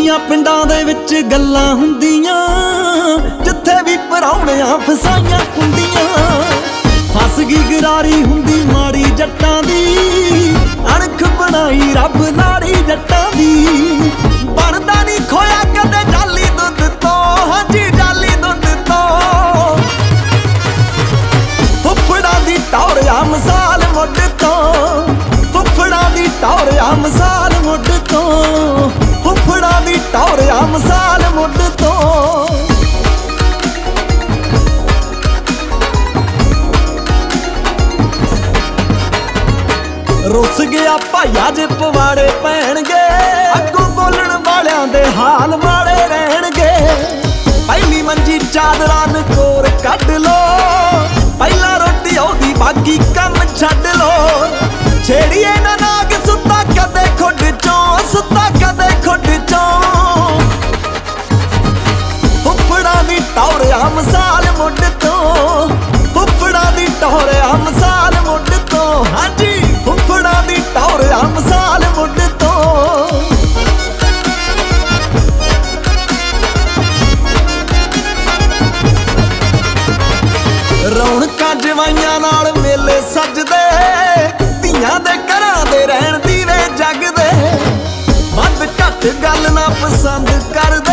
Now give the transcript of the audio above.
ਸਾਡੀਆਂ ਪਿੰਡਾਂ ਦੇ ਵਿੱਚ ਗੱਲਾਂ ਹੁੰਦੀਆਂ, ਜਿੱਥੇ ਵੀ ਪਰਾਉਣਿਆਂ ਫਸਾਈਆਂ ਕੁੰਡੀਆਂ। ਫਸ ਗਈ ਗਰਾਰੀ ਹੁੰਦੀ ਮਾੜੀ ਜੱਟਾਂ ਦੀ, ਅਣਖ ਬਣਾਈ ਰੱਬ ਨਾੜੀ ਜੱਟਾਂ ਦੀ। ਬਣਦਾ ਨਹੀਂ ਖੋਇਆ ਕਦੇ ਜਾਲੀ ਦੁੱਧ ਤੋਂ, ਹਾਂਜੀ ਜਾਲੀ ਦੁੱਧ ਤੋਂ। ਫੁੱਫੜਾਂ ਦੀ ਟੌਰ ਆ ਮਿਸਾਲ ਮੁੱਢ ਤੋਂ, ਫੁੱਫੜਾਂ ਦੀ ਟੌਰ ਆ ਮਿਸਾਲ ਮੁੱਢ ਤੋਂ, ਫੁੱਫੜਾਂ ਦੀ ਟੌਰ ਆ ਮਿਸਾਲ ਮੁੱਢ ਤੋਂ। ਰੁੱਸ ਗਿਆ ਭਾਈਆ ਜੇ ਪਵਾੜੇ ਪੈਣਗੇ, ਅੱਗੋਂ ਬੋਲਣ ਵਾਲਿਆਂ ਦੇ ਹਾਲ ਮਾੜੇ ਰਹਿਣਗੇ। ਪਹਿਲੀ ਮੰਜੀ ਚਾਦਰਾਂ ਨਕੋਰ ਕੱਢ ਲੋ, ਪਹਿਲਾਂ ਰੋਟੀ ਆਉਦੀ ਬਾਕੀ ਕੰਮ ਛੱਡ ਲੋ। ਛੇੜੀਏ ਨਾ ਨਾਗ ਸੁੱਤਾ ਕਦੇ ਖੁੱਡ ਚੋਂ, ਸੁੱਤਾ ਕਦੇ ਖੁੱਡ ਚੋਂ। ਫੁੱਫੜਾਂ ਦੀ ਟੌਰ ਆ ਮਿਸਾਲ ਮੁੱਢ ਤੋਂ, ਫੁੱਫੜਾਂ ਦੀ ਟੌਰ ਆ ਮਿਸਾਲ ਮੁੱਢ ਤੋਂ, ਹਾਂਜੀ ਫੁੱਫੜਾਂ ਦੀ ਟੌਰ ਆ ਮਿਸਾਲ ਮੁੱਢ ਤੋਂ। ਰੌਣਕਾਂ ਜਵਾਈਆਂ ਨਾਲ ਮੇਲੇ ਸੱਜਦੇ, ਧੀਆਂ ਦੇ ਘਰਾਂ ਦੇ ਰਹਿਣ ਦੀਵੇ ਜਗਦੇ। ਵੱਧ ਘੱਟ ਗੱਲ ਨਾ ਪਸੰਦ ਕਰਦੇ,